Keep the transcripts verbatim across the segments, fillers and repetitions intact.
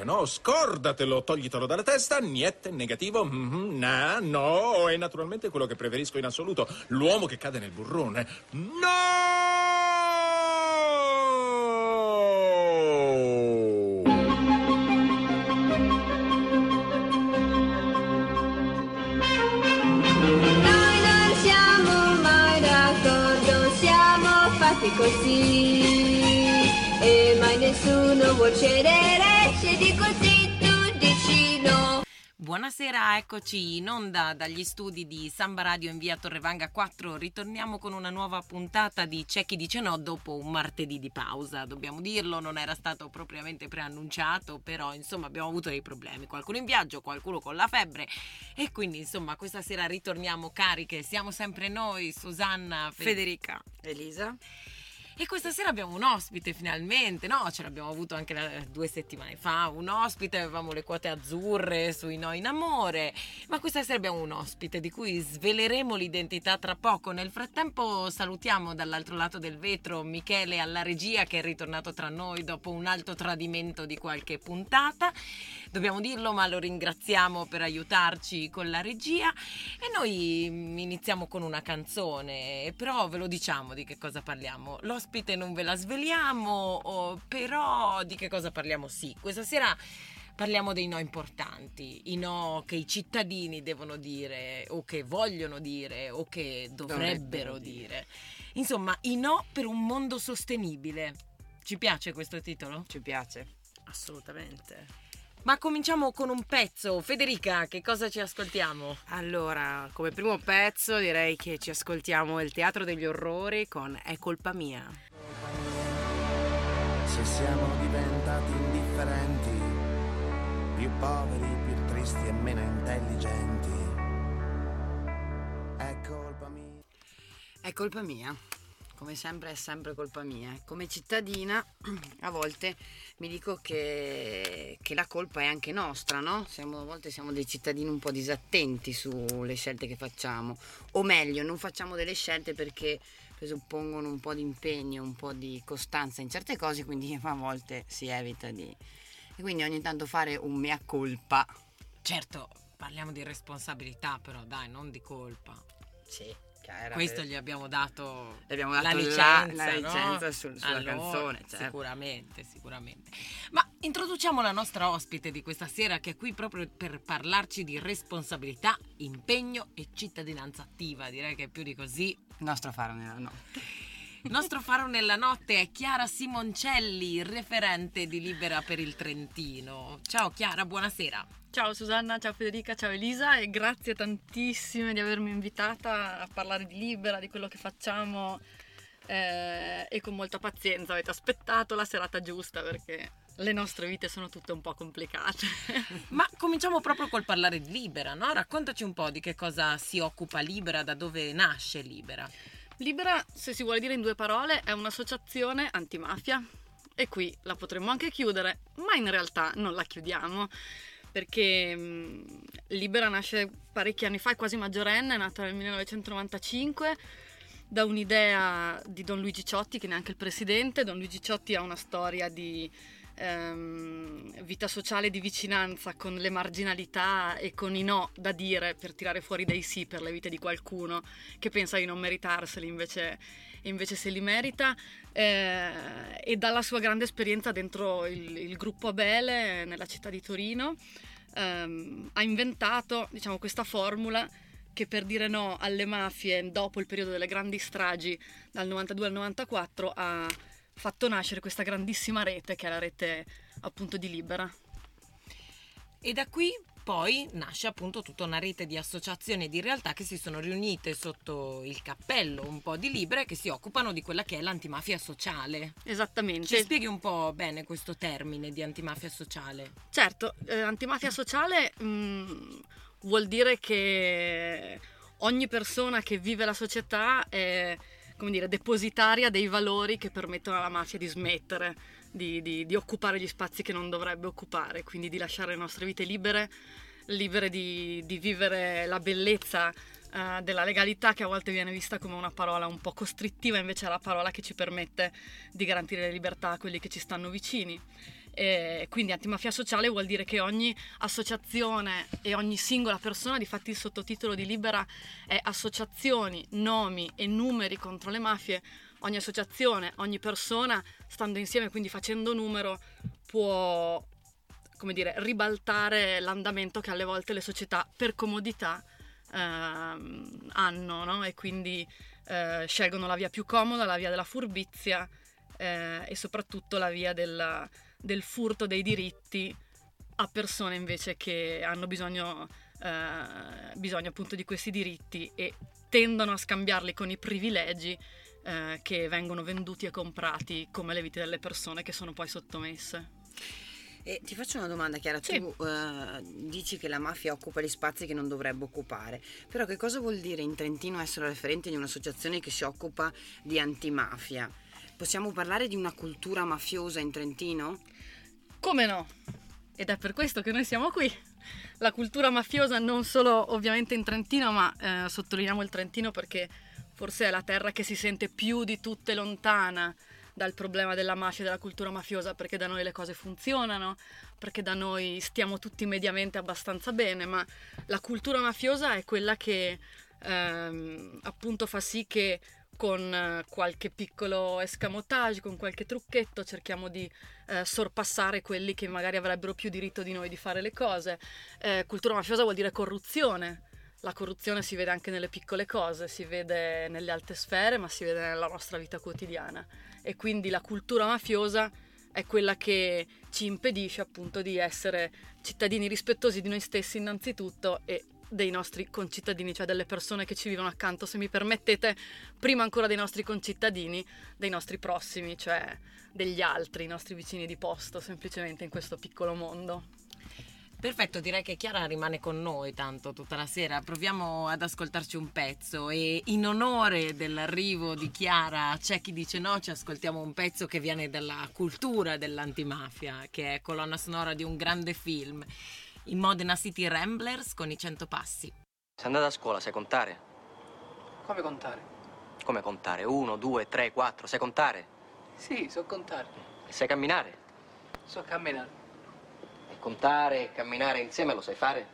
no, scordatelo, toglitelo dalla testa, niente, negativo, mm-hmm, nah, no, e naturalmente quello che preferisco in assoluto, l'uomo che cade nel burrone. No! Così e mai nessuno vuol cedere se di così tu dici no. Buonasera, eccoci in onda dagli studi di Samba Radio in via Torrevanga quattro. Ritorniamo con una nuova puntata di C'è chi dice no dopo un martedì di pausa. Dobbiamo dirlo, non era stato propriamente preannunciato, però insomma abbiamo avuto dei problemi. Qualcuno in viaggio, qualcuno con la febbre e quindi insomma questa sera ritorniamo cariche. Siamo sempre noi, Susanna, Federica, Elisa. E questa sera abbiamo un ospite finalmente, no? Ce l'abbiamo avuto anche la, due settimane fa, un ospite, avevamo le quote azzurre sui No in Amore, ma questa sera abbiamo un ospite di cui sveleremo l'identità tra poco. Nel frattempo salutiamo dall'altro lato del vetro Michele alla regia, che è ritornato tra noi dopo un alto tradimento di qualche puntata. Dobbiamo dirlo, ma lo ringraziamo per aiutarci con la regia. E noi iniziamo con una canzone, però ve lo diciamo di che cosa parliamo. L'ospite non ve la sveliamo, oh, però di che cosa parliamo? Sì, questa sera parliamo dei no importanti, i no che i cittadini devono dire o che vogliono dire o che dovrebbero, dovrebbero dire. dire. Insomma, i no per un mondo sostenibile. Ci piace questo titolo? Ci piace, assolutamente. Ma cominciamo con un pezzo. Federica, che cosa ci ascoltiamo? Allora, come primo pezzo direi che ci ascoltiamo il Teatro degli Orrori con È colpa mia. Se siamo diventati indifferenti, più poveri, più tristi e meno intelligenti, è colpa mia. È colpa mia. Come sempre è sempre colpa mia. Come cittadina a volte mi dico che, che la colpa è anche nostra, no? Siamo, a volte siamo dei cittadini un po' disattenti sulle scelte che facciamo, o meglio non facciamo delle scelte perché presuppongono un po' di impegno, un po' di costanza in certe cose, quindi a volte si evita di... E quindi ogni tanto fare un mea colpa. Certo, parliamo di responsabilità però, dai, non di colpa. Sì. Era Questo per... gli abbiamo dato, gli abbiamo dato la licenza, la, la licenza no? sul, sulla allora, canzone, certo. Sicuramente, sicuramente. Ma introduciamo la nostra ospite di questa sera, che è qui proprio per parlarci di responsabilità, impegno e cittadinanza attiva. Direi che è più di così. Il nostro faro nella notte. Il nostro faro nella notte è Chiara Simoncelli, referente di Libera per il Trentino. Ciao Chiara, buonasera. Ciao Susanna, ciao Federica, ciao Elisa e grazie tantissime di avermi invitata a parlare di Libera, di quello che facciamo eh, e con molta pazienza avete aspettato la serata giusta perché le nostre vite sono tutte un po' complicate. Ma cominciamo proprio col parlare di Libera, no? Raccontaci un po' di che cosa si occupa Libera, da dove nasce Libera. Libera, se si vuole dire in due parole, è un'associazione antimafia e qui la potremmo anche chiudere, ma in realtà non la chiudiamo. Perché mh, Libera nasce parecchi anni fa, è quasi maggiorenne, è nata nel millenovecentonovantacinque da un'idea di Don Luigi Ciotti, che neanche il presidente. Don Luigi Ciotti ha una storia di ehm, vita sociale, di vicinanza con le marginalità e con i no da dire per tirare fuori dei sì per le vite di qualcuno che pensa di non meritarseli, invece, invece se li merita. Eh, e dalla sua grande esperienza dentro il, il gruppo Abele nella città di Torino ehm, ha inventato, diciamo, questa formula che per dire no alle mafie dopo il periodo delle grandi stragi dal novantadue al novantaquattro ha fatto nascere questa grandissima rete che è la rete appunto di Libera. E da qui poi nasce appunto tutta una rete di associazioni e di realtà che si sono riunite sotto il cappello un po' di Libera e che si occupano di quella che è l'antimafia sociale. Esattamente. Ci spieghi un po' bene questo termine di antimafia sociale? Certo, eh, antimafia sociale mh, vuol dire che ogni persona che vive la società è, come dire, depositaria dei valori che permettono alla mafia di smettere Di, di, di occupare gli spazi che non dovrebbe occupare, quindi di lasciare le nostre vite libere, libere di, di vivere la bellezza uh, della legalità, che a volte viene vista come una parola un po' costrittiva, invece è la parola che ci permette di garantire le libertà a quelli che ci stanno vicini. E quindi antimafia sociale vuol dire che ogni associazione e ogni singola persona, difatti il sottotitolo di Libera è associazioni, nomi e numeri contro le mafie. Ogni associazione, ogni persona, stando insieme, quindi facendo numero, può, come dire, ribaltare l'andamento che alle volte le società per comodità eh, hanno, no? E quindi eh, scelgono la via più comoda, la via della furbizia eh, e soprattutto la via della, del furto dei diritti a persone invece che hanno bisogno, eh, bisogno appunto di questi diritti e tendono a scambiarli con i privilegi eh, che vengono venduti e comprati come le vite delle persone che sono poi sottomesse. E ti faccio una domanda, Chiara, Sì. tu uh, dici che la mafia occupa gli spazi che non dovrebbe occupare, però che cosa vuol dire in Trentino essere referente di un'associazione che si occupa di antimafia? Possiamo parlare di una cultura mafiosa in Trentino? Come no? Ed è per questo che noi siamo qui. La cultura mafiosa non solo ovviamente in Trentino, ma eh, sottolineiamo il Trentino perché forse è la terra che si sente più di tutte lontana dal problema della mafia e della cultura mafiosa, perché da noi le cose funzionano, perché da noi stiamo tutti mediamente abbastanza bene, ma la cultura mafiosa è quella che ehm, appunto fa sì che con qualche piccolo escamotage, con qualche trucchetto cerchiamo di eh, sorpassare quelli che magari avrebbero più diritto di noi di fare le cose. Eh, cultura mafiosa vuol dire corruzione. La corruzione si vede anche nelle piccole cose, si vede nelle alte sfere, ma si vede nella nostra vita quotidiana. E quindi la cultura mafiosa è quella che ci impedisce appunto di essere cittadini rispettosi di noi stessi innanzitutto e dei nostri concittadini, cioè delle persone che ci vivono accanto, se mi permettete, prima ancora dei nostri concittadini, dei nostri prossimi, cioè degli altri, i nostri vicini di posto, semplicemente in questo piccolo mondo. Perfetto, direi che Chiara rimane con noi tanto tutta la sera. Proviamo ad ascoltarci un pezzo e in onore dell'arrivo di Chiara C'è chi dice no, ci ascoltiamo un pezzo che viene dalla cultura dell'antimafia, che è colonna sonora di un grande film, i Modena City Ramblers con i cento passi. Sei andata a scuola, sai contare? Come contare? Come contare? Uno, due, tre, quattro, sai contare? Sì, so contare. E sai camminare? So camminare. E contare e camminare insieme lo sai fare?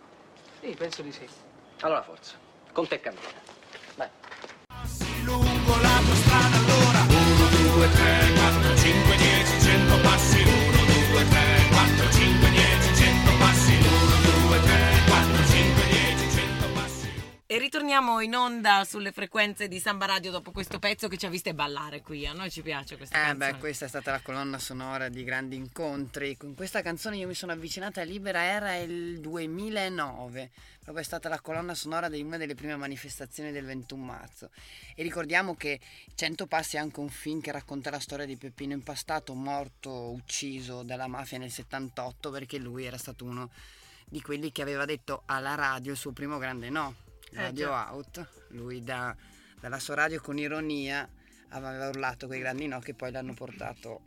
Sì, penso di sì. Allora forza, con te cammina. Vai. Passi lungo la tua strada allora. Uno, due, tre, quattro, cinque, dieci, cento passi. Uno, due, tre, quattro, cinque, dieci, cento passi. Uno, due, tre, quattro, cinque, dieci, cento passi. E ritorniamo in onda sulle frequenze di Samba Radio dopo questo pezzo che ci ha viste ballare qui. A noi ci piace questa Eh canzone. beh, questa è stata la colonna sonora di grandi incontri. Con questa canzone io mi sono avvicinata a Libera, era il duemilanove. Proprio è stata la colonna sonora di una delle prime manifestazioni del ventuno marzo. E ricordiamo che Cento passi è anche un film che racconta la storia di Peppino Impastato, morto, ucciso dalla mafia nel settantotto, perché lui era stato uno di quelli che aveva detto alla radio il suo primo grande no. Radio Eh, già. Out, lui da, dalla sua radio con ironia aveva urlato quei grandi no che poi l'hanno portato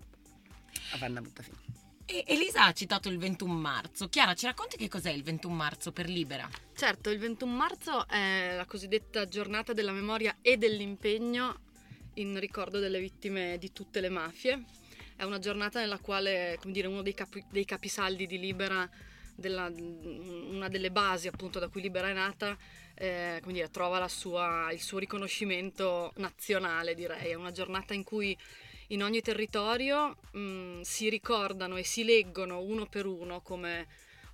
a fare una brutta fine. E Elisa ha citato il ventuno marzo. Chiara, ci racconti che cos'è il ventuno marzo per Libera? Certo, il ventuno marzo è la cosiddetta giornata della memoria e dell'impegno in ricordo delle vittime di tutte le mafie. È una giornata nella quale, come dire, uno dei, capi, dei capisaldi di Libera, della, una delle basi appunto da cui Libera è nata, eh, come dire, trova la sua, il suo riconoscimento nazionale, direi. È una giornata in cui in ogni territorio mh, si ricordano e si leggono uno per uno, come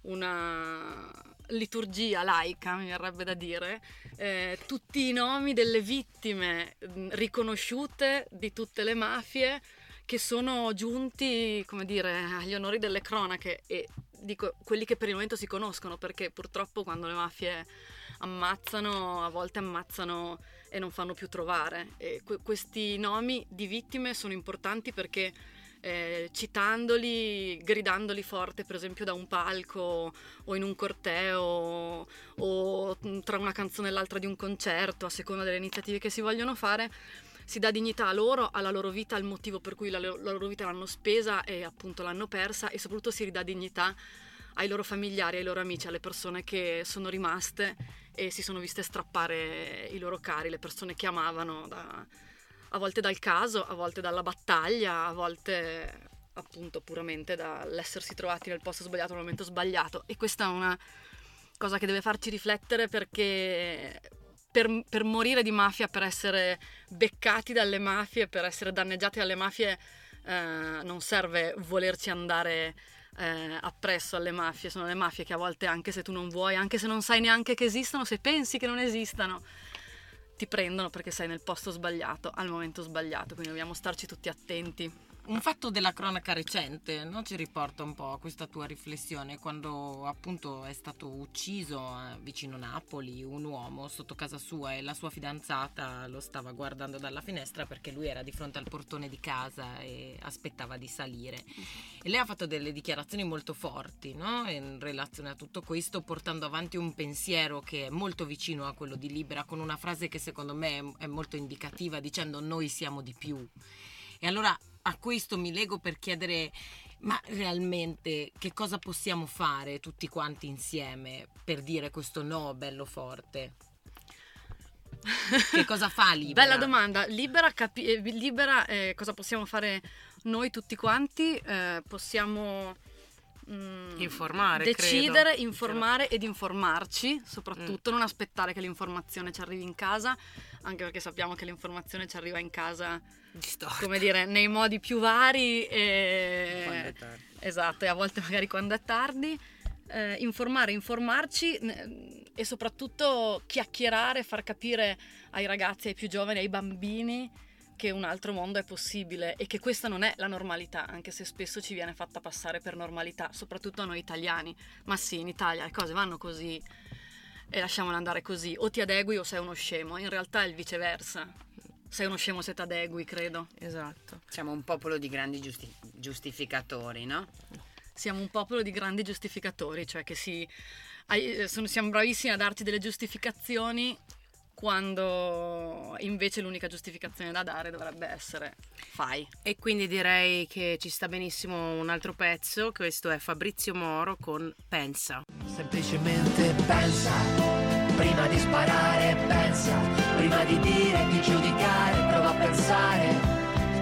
una liturgia laica, mi verrebbe da dire, eh, tutti i nomi delle vittime mh, riconosciute di tutte le mafie che sono giunti, come dire, agli onori delle cronache, e dico quelli che per il momento si conoscono, perché purtroppo quando le mafie ammazzano, a volte ammazzano e non fanno più trovare. E que- questi nomi di vittime sono importanti perché eh, citandoli, gridandoli forte, per esempio da un palco o in un corteo o tra una canzone e l'altra di un concerto, a seconda delle iniziative che si vogliono fare, si dà dignità a loro, alla loro vita, al motivo per cui la, la loro vita l'hanno spesa e appunto l'hanno persa, e soprattutto si ridà dignità ai loro familiari, ai loro amici, alle persone che sono rimaste e si sono viste strappare i loro cari, le persone che amavano, da, a volte dal caso, a volte dalla battaglia, a volte appunto puramente dall'essersi trovati nel posto sbagliato al momento sbagliato, e questa è una cosa che deve farci riflettere, perché per, per morire di mafia, per essere beccati dalle mafie, per essere danneggiati dalle mafie, eh, non serve volerci andare eh, appresso alle mafie. Sono le mafie che a volte, anche se tu non vuoi, anche se non sai neanche che esistono, se pensi che non esistano, ti prendono perché sei nel posto sbagliato al momento sbagliato, quindi dobbiamo starci tutti attenti. Un fatto della cronaca recente, no? Ci riporta un po' a questa tua riflessione, quando appunto è stato ucciso eh, vicino Napoli un uomo sotto casa sua e la sua fidanzata lo stava guardando dalla finestra perché lui era di fronte al portone di casa e aspettava di salire. E lei ha fatto delle dichiarazioni molto forti, no? In relazione a tutto questo, portando avanti un pensiero che è molto vicino a quello di Libera, con una frase che secondo me è molto indicativa, dicendo: noi siamo di più. E allora a questo mi lego per chiedere: ma realmente che cosa possiamo fare tutti quanti insieme per dire questo no bello forte? Che cosa fa Libera? Bella domanda. Libera, capi- eh, Libera eh, cosa possiamo fare noi tutti quanti? Eh, possiamo mm, Informare, decidere, credo. informare ed informarci, soprattutto, mm. non aspettare che l'informazione ci arrivi in casa, anche perché sappiamo che l'informazione ci arriva in casa, Distorta. come dire, nei modi più vari e... Quando è tardi. Esatto, e a volte magari quando è tardi. Eh, informare, informarci eh, e soprattutto chiacchierare, far capire ai ragazzi, ai più giovani, ai bambini che un altro mondo è possibile e che questa non è la normalità, anche se spesso ci viene fatta passare per normalità, soprattutto a noi italiani. Ma sì, in Italia le cose vanno così e lasciamole andare così, o ti adegui o sei uno scemo. In realtà è il viceversa, sei uno scemo se ti adegui, credo. Esatto. Siamo un popolo di grandi giusti- giustificatori, no? Siamo un popolo di grandi giustificatori, cioè che si, sono, siamo bravissimi a darci delle giustificazioni quando invece l'unica giustificazione da dare dovrebbe essere fai. E quindi direi che ci sta benissimo un altro pezzo, questo è Fabrizio Moro con Pensa. Semplicemente pensa, prima di sparare pensa, prima di dire, di giudicare, prova a pensare.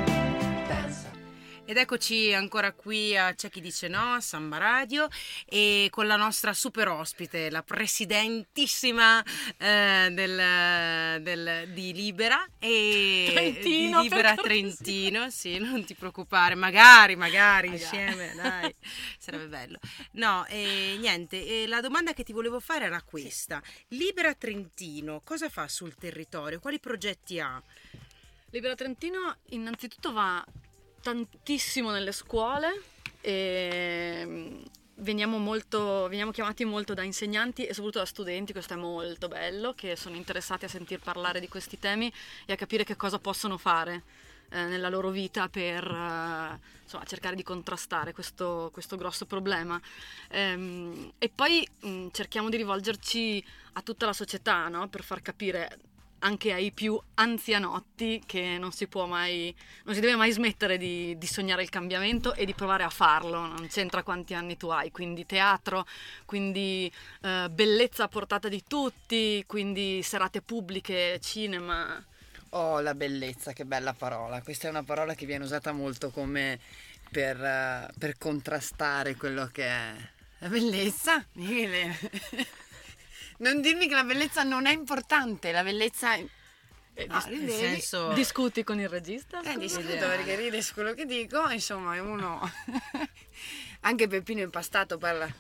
Ed eccoci ancora qui a C'è chi dice no, a Samba Radio, e con la nostra super ospite, la presidentissima eh, del, del, di Libera e Trentino, di Libera Trentino, sì, non ti preoccupare, magari, magari, magari. insieme, dai, sarebbe bello. No, e niente, e la domanda che ti volevo fare era questa: Libera Trentino cosa fa sul territorio? Quali progetti ha? Libera Trentino innanzitutto va tantissimo nelle scuole e veniamo molto veniamo chiamati molto da insegnanti e soprattutto da studenti, questo è molto bello, che sono interessati a sentir parlare di questi temi e a capire che cosa possono fare eh, nella loro vita per eh, insomma, cercare di contrastare questo, questo grosso problema. Ehm, e poi mh, cerchiamo di rivolgerci a tutta la società, no? Per far capire anche ai più anzianotti che non si può mai, non si deve mai smettere di, di sognare il cambiamento e di provare a farlo, non c'entra quanti anni tu hai, quindi teatro, quindi eh, bellezza a portata di tutti, quindi serate pubbliche, cinema. Oh, la bellezza, che bella parola, questa è una parola che viene usata molto come per, uh, per contrastare quello che è la bellezza. Non dirmi che la bellezza non è importante, la bellezza è... Eh, ah, dis- nel senso... Discuti con il regista? Eh, discuto perché ride su quello che dico, insomma è uno... Anche Peppino Impastato parla...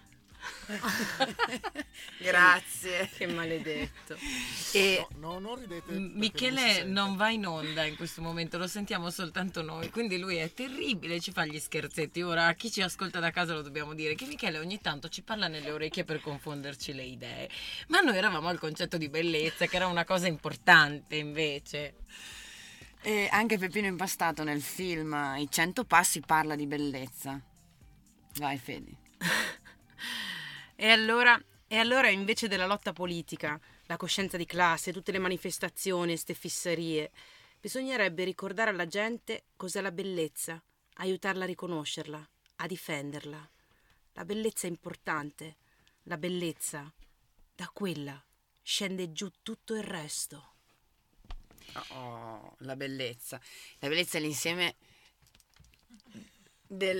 Grazie. Che maledetto. E no, no, non ridete. Michele non va in onda in questo momento, lo sentiamo soltanto noi, quindi lui è terribile, ci fa gli scherzetti. Ora a chi ci ascolta da casa lo dobbiamo dire che Michele ogni tanto ci parla nelle orecchie per confonderci le idee, ma noi eravamo al concetto di bellezza, che era una cosa importante invece. E anche Peppino Impastato nel film I Cento Passi parla di bellezza. Vai Fede. E allora, e allora invece della lotta politica, la coscienza di classe, tutte le manifestazioni, ste fisserie, bisognerebbe ricordare alla gente cos'è la bellezza, aiutarla a riconoscerla, a difenderla. La bellezza è importante, la bellezza, da quella scende giù tutto il resto. Oh, la bellezza. La bellezza è l'insieme del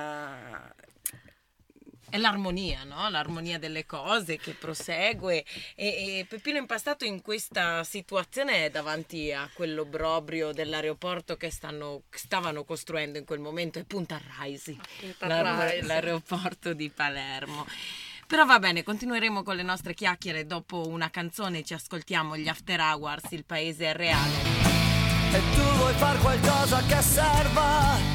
È l'armonia, no? L'armonia delle cose che prosegue e, e Peppino Impastato in questa situazione è davanti a quell'obbrobrio dell'aeroporto che stanno, stavano costruendo in quel momento, è Punta Raisi, Punta l'aer- Raisi. l'aeroporto di Palermo. Però va bene, continueremo con le nostre chiacchiere dopo una canzone, ci ascoltiamo gli After Hours, il paese è reale. E tu vuoi far qualcosa che serva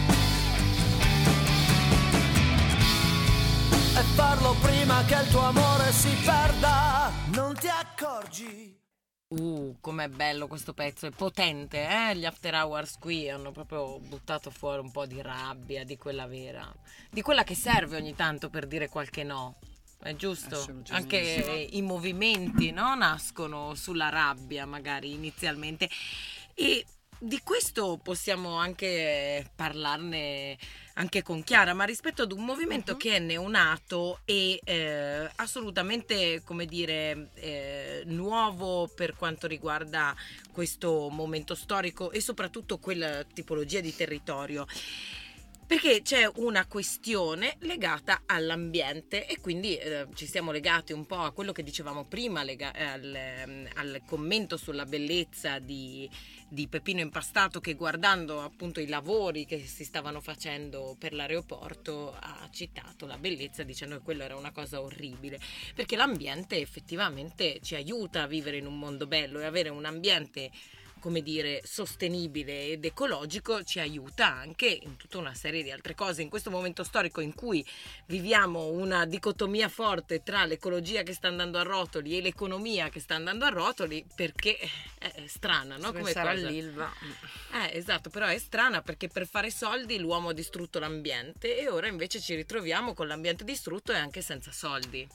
e farlo prima che il tuo amore si perda, non ti accorgi? Uh, com'è bello questo pezzo, è potente, eh? Gli After Hours qui hanno proprio buttato fuori un po' di rabbia, di quella vera, di quella che serve ogni tanto per dire qualche no. È giusto? Anche i movimenti, no? Nascono sulla rabbia magari inizialmente e di questo possiamo anche parlarne anche con Chiara, ma rispetto ad un movimento uh-huh. che è neonato e eh, assolutamente, come dire, eh, nuovo per quanto riguarda questo momento storico e soprattutto quella tipologia di territorio. Perché c'è una questione legata all'ambiente e quindi eh, ci siamo legati un po' a quello che dicevamo prima, lega- al, al commento sulla bellezza di, di Peppino Impastato, che guardando appunto i lavori che si stavano facendo per l'aeroporto ha citato la bellezza dicendo che quello era una cosa orribile, perché l'ambiente effettivamente ci aiuta a vivere in un mondo bello e avere un ambiente, come dire, sostenibile ed ecologico ci aiuta anche in tutta una serie di altre cose. In questo momento storico in cui viviamo una dicotomia forte tra l'ecologia che sta andando a rotoli e l'economia che sta andando a rotoli, perché è strana, no? Come cosa. all'Ilva. Eh, esatto, però è strana perché per fare soldi l'uomo ha distrutto l'ambiente e ora invece ci ritroviamo con l'ambiente distrutto e anche senza soldi.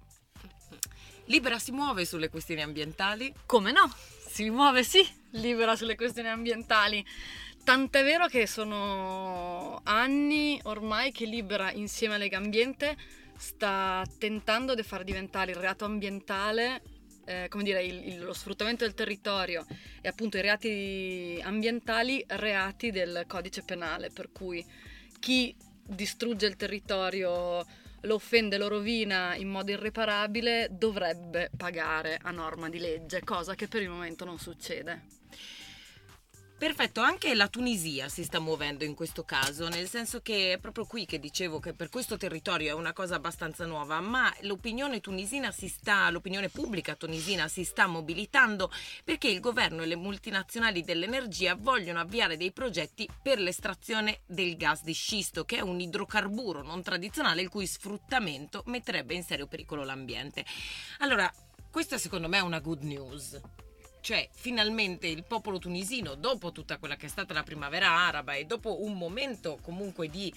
Libera si muove sulle questioni ambientali? Come no? Si muove, sì, libera sulle questioni ambientali. Tant'è vero che sono anni ormai che Libera, insieme a Lega Ambiente, sta tentando di far diventare il reato ambientale, eh, come dire, il, il, lo sfruttamento del territorio e appunto i reati ambientali, reati del codice penale, per cui chi distrugge il territorio, lo offende, lo rovina in modo irreparabile, dovrebbe pagare a norma di legge, cosa che per il momento non succede. Perfetto, anche la Tunisia si sta muovendo in questo caso, nel senso che è proprio qui che dicevo che per questo territorio è una cosa abbastanza nuova, ma l'opinione tunisina si sta, l'opinione pubblica tunisina si sta mobilitando perché il governo e le multinazionali dell'energia vogliono avviare dei progetti per l'estrazione del gas di scisto, che è un idrocarburo non tradizionale il cui sfruttamento metterebbe in serio pericolo l'ambiente. Allora, questa secondo me è una good news. Cioè, finalmente il popolo tunisino, dopo tutta quella che è stata la primavera araba e dopo un momento comunque di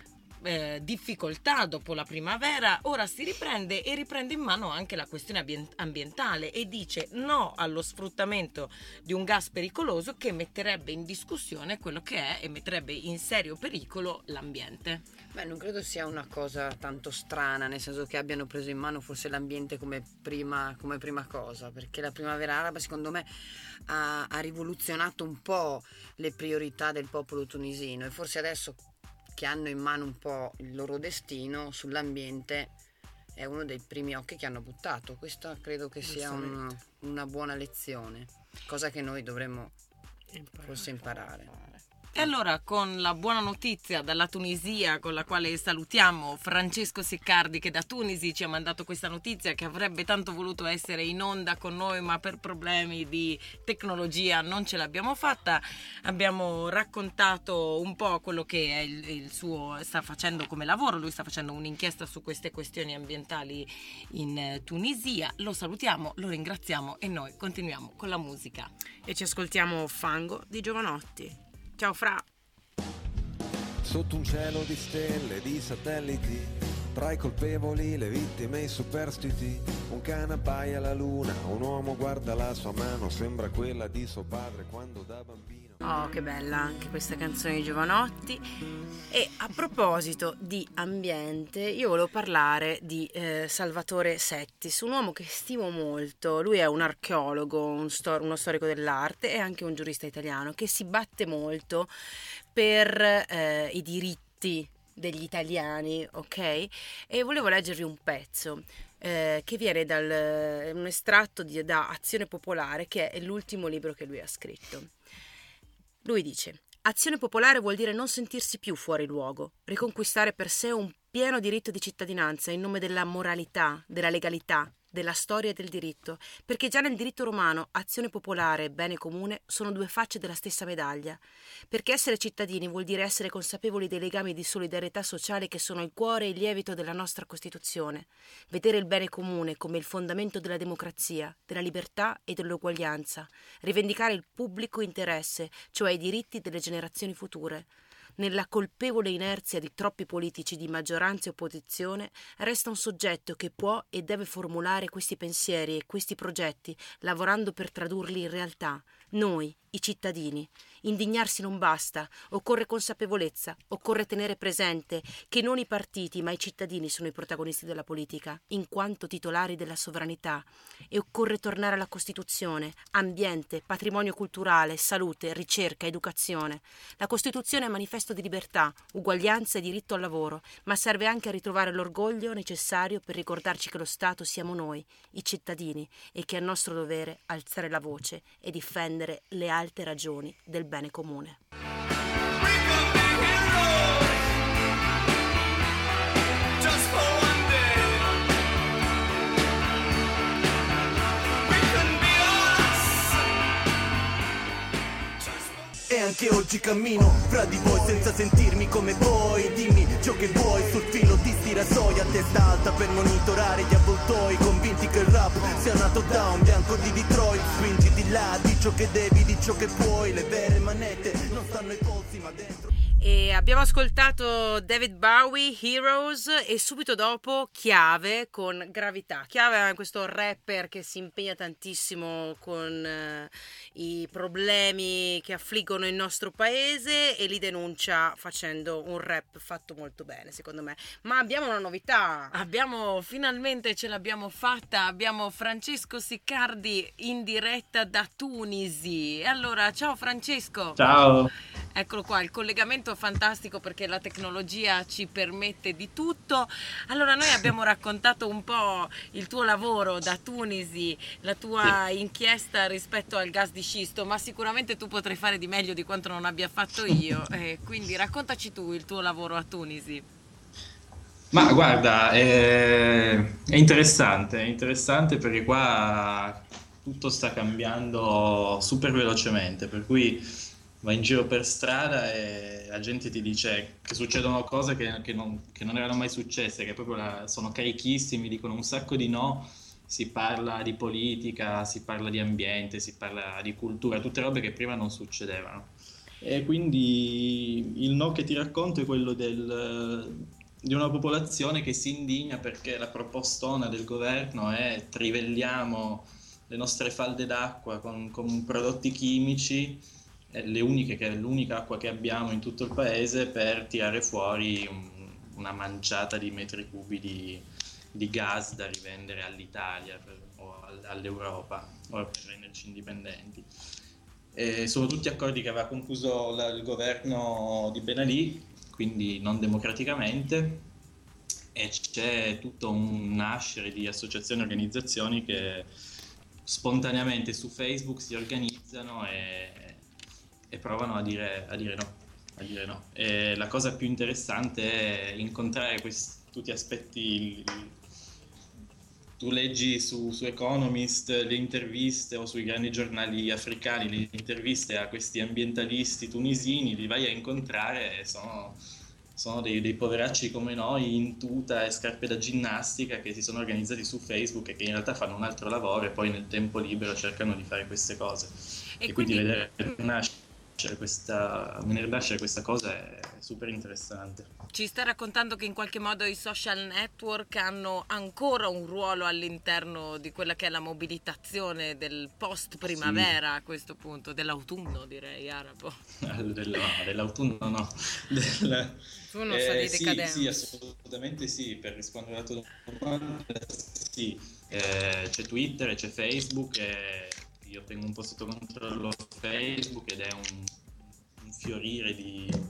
eh, difficoltà dopo la primavera, ora si riprende e riprende in mano anche la questione ambient- ambientale e dice no allo sfruttamento di un gas pericoloso che metterebbe in discussione quello che è e metterebbe in serio pericolo l'ambiente. Beh, non credo sia una cosa tanto strana, nel senso che abbiano preso in mano forse l'ambiente come prima, come prima cosa, perché la primavera araba secondo me ha, ha rivoluzionato un po' le priorità del popolo tunisino e forse adesso che hanno in mano un po' il loro destino sull'ambiente è uno dei primi occhi che hanno buttato. Questa credo che sia un, una buona lezione, cosa che noi dovremmo forse imparare. E allora, con la buona notizia dalla Tunisia, con la quale salutiamo Francesco Siccardi, che da Tunisi ci ha mandato questa notizia, che avrebbe tanto voluto essere in onda con noi, ma per problemi di tecnologia non ce l'abbiamo fatta. Abbiamo raccontato un po' quello che è il, il suo sta facendo come lavoro. Lui sta facendo un'inchiesta su queste questioni ambientali in Tunisia. Lo salutiamo, lo ringraziamo e noi continuiamo con la musica. E ci ascoltiamo Fango di Giovanotti. Ciao Fra! Sotto un cielo di stelle, di satelliti, tra i colpevoli, le vittime, i superstiti, un cane abbaia alla luna, un uomo guarda la sua mano, sembra quella di suo padre quando da bambino. Oh, che bella anche questa canzone di Giovanotti. E a proposito di ambiente, io volevo parlare di eh, Salvatore Settis, un uomo che stimo molto. Lui è un archeologo, un stor- uno storico dell'arte e anche un giurista italiano che si batte molto per eh, i diritti tutti degli italiani, ok? E volevo leggervi un pezzo eh, che viene da un estratto di, da Azione Popolare, che è l'ultimo libro che lui ha scritto. Lui dice: Azione popolare vuol dire non sentirsi più fuori luogo, riconquistare per sé un pieno diritto di cittadinanza in nome della moralità, della legalità, della storia e del diritto, perché già nel diritto romano azione popolare e bene comune sono due facce della stessa medaglia, perché essere cittadini vuol dire essere consapevoli dei legami di solidarietà sociale che sono il cuore e il lievito della nostra Costituzione, vedere il bene comune come il fondamento della democrazia, della libertà e dell'uguaglianza, rivendicare il pubblico interesse, cioè i diritti delle generazioni future. Nella colpevole inerzia di troppi politici di maggioranza e opposizione resta un soggetto che può e deve formulare questi pensieri e questi progetti, lavorando per tradurli in realtà. Noi, i cittadini. Indignarsi non basta, occorre consapevolezza, occorre tenere presente che non i partiti ma i cittadini sono i protagonisti della politica, in quanto titolari della sovranità, e occorre tornare alla Costituzione, ambiente, patrimonio culturale, salute, ricerca, educazione. La Costituzione è manifesto di libertà, uguaglianza e diritto al lavoro, ma serve anche a ritrovare l'orgoglio necessario per ricordarci che lo Stato siamo noi, i cittadini, e che è nostro dovere alzare la voce e difendere le alte ragioni del bene comune. E anche oggi cammino fra di voi senza sentirmi come voi. Dimmi ciò che vuoi sul filo di sti rasoi, a testa alta per monitorare gli avvoltoi, convinti che il rap sia nato da un bianco di Detroit. Spingi di là, di ciò che devi, di ciò che puoi. Le vere manette non stanno ai polsi ma dentro. E abbiamo ascoltato David Bowie, Heroes, e subito dopo Chiave con Gravità. Chiave è questo rapper che si impegna tantissimo con eh, i problemi che affliggono il nostro paese e li denuncia facendo un rap fatto molto bene, secondo me. Ma abbiamo una novità. Abbiamo, finalmente ce l'abbiamo fatta, abbiamo Francesco Siccardi in diretta da Tunisi. Allora, ciao Francesco. Ciao. Eccolo qua, il collegamento fantastico perché la tecnologia ci permette di tutto. Allora, noi abbiamo raccontato un po' il tuo lavoro da Tunisi, la tua sì. inchiesta rispetto al gas di scisto, ma sicuramente tu potrai fare di meglio di quanto non abbia fatto io, eh, quindi raccontaci tu il tuo lavoro a Tunisi. Ma guarda, è, è interessante, è interessante perché qua tutto sta cambiando super velocemente, per cui vai in giro per strada e la gente ti dice che succedono cose che, che, non, che non erano mai successe, che proprio la, sono carichissimi, dicono un sacco di no, si parla di politica, si parla di ambiente, si parla di cultura, tutte robe che prima non succedevano. E quindi il no che ti racconto è quello del, di una popolazione che si indigna perché la propostona del governo è trivelliamo le nostre falde d'acqua con, con prodotti chimici, è le uniche, che è l'unica acqua che abbiamo in tutto il paese, per tirare fuori un, una manciata di metri cubi di, di gas da rivendere all'Italia per, o all, all'Europa o per renderci indipendenti. E sono tutti accordi che aveva concluso la, il governo di Ben Ali, quindi non democraticamente, e c'è tutto un nascere di associazioni e organizzazioni che spontaneamente su Facebook si organizzano e e provano a dire, a dire no, a dire no. E la cosa più interessante è incontrare questi, tutti aspetti. Tu leggi su, su Economist le interviste o sui grandi giornali africani le interviste a questi ambientalisti tunisini, li vai a incontrare e sono, sono dei, dei poveracci come noi in tuta e scarpe da ginnastica che si sono organizzati su Facebook e che in realtà fanno un altro lavoro e poi nel tempo libero cercano di fare queste cose. E, e quindi, quindi vedere nascere questa, venire nascere questa cosa è super interessante. Ci sta raccontando che in qualche modo i social network hanno ancora un ruolo all'interno di quella che è la mobilitazione del post primavera, sì. A questo punto, dell'autunno direi arabo. Del, dell'autunno no. Del, tu non sei eh, di sì, sì, assolutamente sì, per rispondere alla tua domanda, sì. Eh, c'è Twitter e c'è Facebook e io tengo un po' sotto controllo Facebook ed è un, un fiorire di,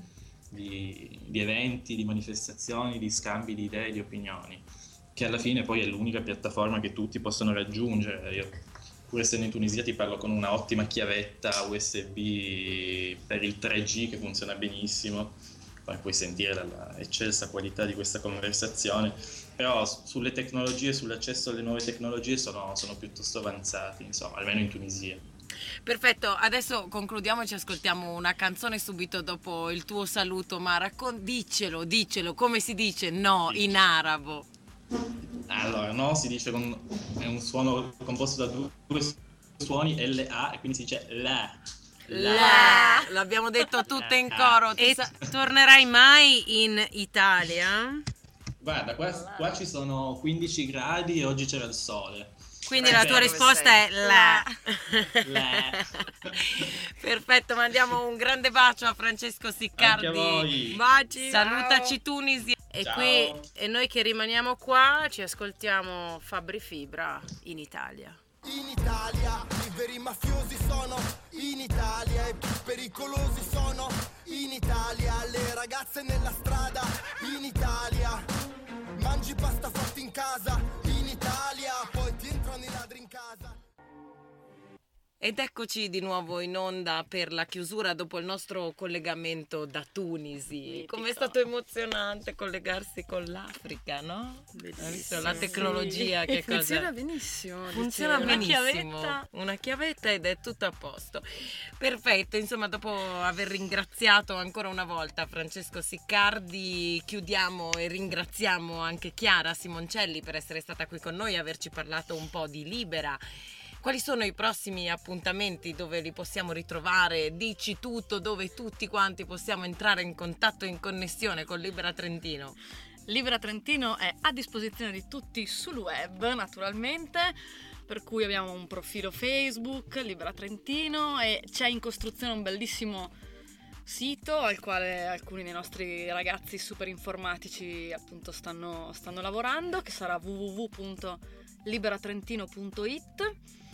di, di eventi, di manifestazioni, di scambi di idee, di opinioni, che alla fine poi è l'unica piattaforma che tutti possono raggiungere. Io, pur essendo in Tunisia, ti parlo con una ottima chiavetta U S B per il tre G che funziona benissimo, poi puoi sentire la eccelsa qualità di questa conversazione, però sulle tecnologie, sull'accesso alle nuove tecnologie sono, sono piuttosto avanzati, insomma, almeno in Tunisia. Perfetto, adesso concludiamo e ci ascoltiamo una canzone subito dopo il tuo saluto, ma raccon- dicelo, dicelo, come si dice no in arabo? Allora, no, si dice con, è un suono composto da due suoni, L A, e quindi si dice la. La. L'abbiamo detto tutte in coro. E sa- tornerai mai in Italia? Guarda, qua, qua ci sono quindici gradi e oggi c'era il sole. Quindi la tua risposta è la. La. Perfetto, mandiamo un grande bacio a Francesco Siccardi. Anche a voi. Baci, salutaci Tunisi. E Ciao. qui e noi che rimaniamo qua ci ascoltiamo Fabri Fibra in Italia. In Italia i veri mafiosi sono in Italia, i più pericolosi sono in Italia, le ragazze nella strada in Italia, mangi pasta fatta in casa in Italia, poi ti entrano i ladri in casa. Ed eccoci di nuovo in onda per la chiusura dopo il nostro collegamento da Tunisi. Com'è stato emozionante collegarsi con l'Africa, no? Hai visto la tecnologia, che cosa? Funziona benissimo. Funziona dicevo. benissimo. Una chiavetta. Una chiavetta ed è tutto a posto. Perfetto, insomma, dopo aver ringraziato ancora una volta Francesco Siccardi, chiudiamo e ringraziamo anche Chiara Simoncelli per essere stata qui con noi e averci parlato un po' di Libera. Quali sono i prossimi appuntamenti, dove li possiamo ritrovare? Dici tutto, dove tutti quanti possiamo entrare in contatto e in connessione con Libera Trentino. Libera Trentino è a disposizione di tutti sul web, naturalmente, per cui abbiamo un profilo Facebook, Libera Trentino, e c'è in costruzione un bellissimo sito al quale alcuni dei nostri ragazzi super informatici appunto stanno, stanno lavorando, che sarà w w w punto liberatrentino punto i t.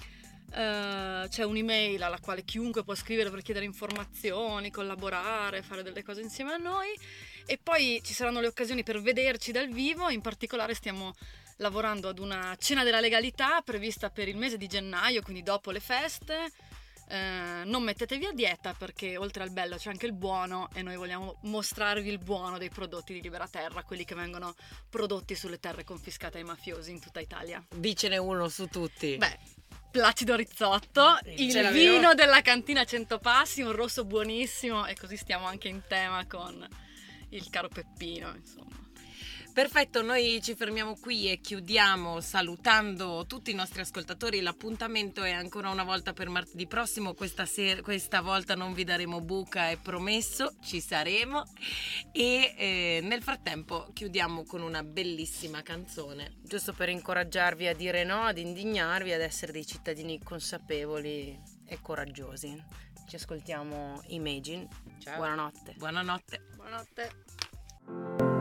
Uh, c'è un'email alla quale chiunque può scrivere per chiedere informazioni, collaborare, fare delle cose insieme a noi, e poi ci saranno le occasioni per vederci dal vivo. In particolare stiamo lavorando ad una cena della legalità prevista per il mese di gennaio, quindi dopo le feste. Uh, non mettetevi a dieta, perché oltre al bello c'è anche il buono, e noi vogliamo mostrarvi il buono dei prodotti di Libera Terra, quelli che vengono prodotti sulle terre confiscate ai mafiosi in tutta Italia. Dicene uno su tutti. Beh, Placido Rizzotto, il Ce vino l'avevo. della cantina Cento Passi, un rosso buonissimo, e così stiamo anche in tema con il caro Peppino, insomma. Perfetto, noi ci fermiamo qui e chiudiamo salutando tutti i nostri ascoltatori. L'appuntamento è ancora una volta per martedì prossimo. Questa, ser- questa volta non vi daremo buca, è promesso, ci saremo. E eh, nel frattempo chiudiamo con una bellissima canzone, Giusto per incoraggiarvi a dire no, ad indignarvi, ad essere dei cittadini consapevoli e coraggiosi. Ci ascoltiamo Imagine. Ciao. Buonanotte. Buonanotte. Buonanotte.